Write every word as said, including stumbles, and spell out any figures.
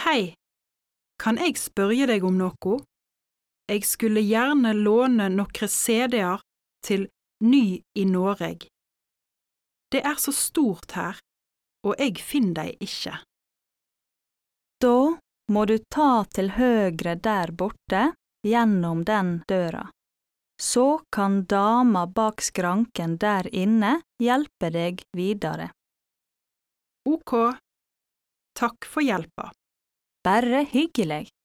Hei, kan jeg spørre deg om noe? Jeg skulle gjerne låne noen C D-er til Ny i Noreg. Det er så stort her, og jeg finner dei ikke. Da må du ta til høyre der borte, gjennom den døra. Så kan dama bak skranken der inne hjelpe deg videre. Ok, takk for hjelpa. Bare hyggelig.